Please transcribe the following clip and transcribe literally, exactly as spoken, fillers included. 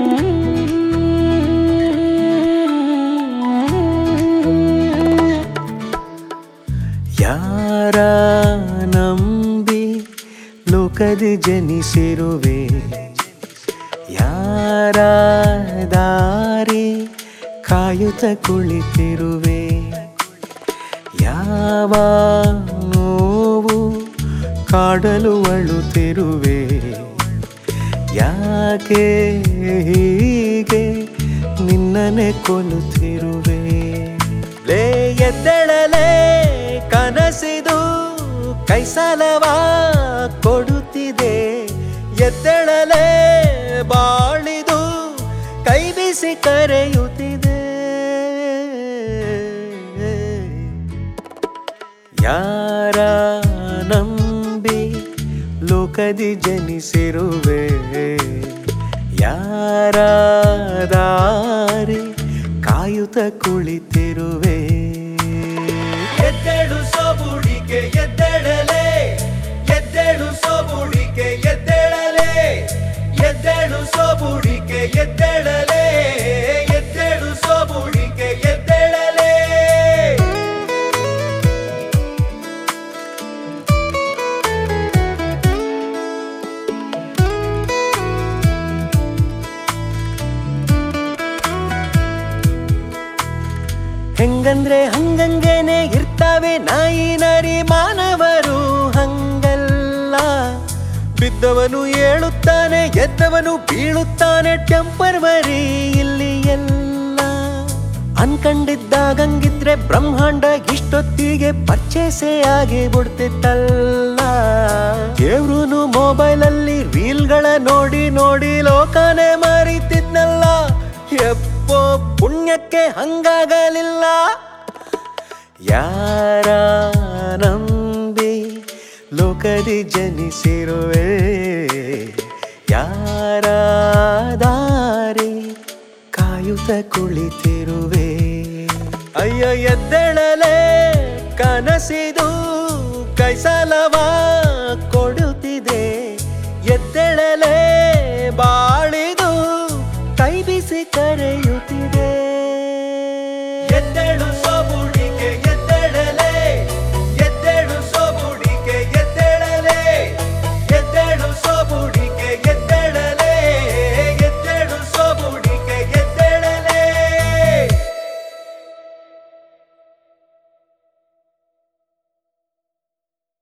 ಯಾರ ನಂಬಿ ಲೋಕದಿ ಜನಿಸಿರುವೆ, ಯಾರ ದಾರಿ ಕಾಯುತ್ತ ಕುಳಿತಿರುವೆ, ಯಾವ ನೋವು ಕಾಡಲು ಅಳುತ್ತಿರುವೆ, ಯಾಕೆ ಹೀಗೆ ನಿನ್ನನೆ ಕೊಲ್ಲುತ್ತಿರುವೆ. ಲೇ ಎದ್ದೇಳಲೇ ಕನಸಿದು ಕೈಸಾಲವ ಕೊಡುತ್ತಿದೆ, ಎದ್ದೇಳಲೇ ಬಾಳಿದು ಕೈ ಬಿಸಿ ಕರೆಯುತ್ತಿದೆ. ಯಾರ ನಂಬಿ ಲೋಕದಿ ಜನಿಸಿರುವೆ, ಯಾರ ದಾರಿ ಕಾಯುತ್ತ ಕುಳಿತಿರುವೆ. ಎದ್ದೇಳು ಸೋಬುಡಿಕೆ ಎದ್ದೇಳಲೇ, ಎದ್ದೇಳು ಸೋಬುಡಿಕೆ ಎದ್ದೇಳಲೇ, ಎದ್ದೇಳು ಸೋಬುಡಿಕೆ ಎದ್ದೇಳಲೇ, ಎದ್ದೇಳು ಸೋಬುಡಿಕೆ ಎದ್ದೇಳಲೇ. ಹೆಂಗಂದ್ರೆ ಹಂಗಂಗೇನೆ ಇರ್ತಾವೆ ನಾಯಿ ನರಿ ಮಾನವರು, ಹಂಗಲ್ಲ. ಬಿದ್ದವನು ಏಳುತ್ತಾನೆ, ಎದ್ದವನು ಬೀಳುತ್ತಾನೆ, ಟೆಂಪರ್ವರಿ ಇಲ್ಲಿ ಎಲ್ಲ. ಅನ್ಕಂಡಿದ್ದಾಗಂಗಿದ್ರೆ ಬ್ರಹ್ಮಾಂಡ ಇಷ್ಟೊತ್ತಿಗೆ ಪರ್ಚೇಸೇ ಆಗಿ ಬಿಡ್ತಿತ್ತಲ್ಲ. ದೇವ್ರುನು ಮೊಬೈಲಲ್ಲಿ ರೀಲ್ಗಳ ನೋಡಿ ನೋಡಿ ಲೋಕನೇ ಮರಿತಿದ್ನಲ್ಲ. ಎಪ್ಪೋ ಪುಣ್ಯಕ್ಕೆ ಹಂಗಾಗಲಿಲ್ಲ. ಯಾರ ನಂಬಿ ಲೋಕದಿ ಜನಿಸಿರುವೆ, ಯಾರ ದಾರಿ ಕಾಯುತ್ತ ಕುಳಿತಿರುವೆ. ಅಯ್ಯೋ ಎದ್ದೇಳಲೇ ಕನಸಿದು ಕೈಸಾಲವ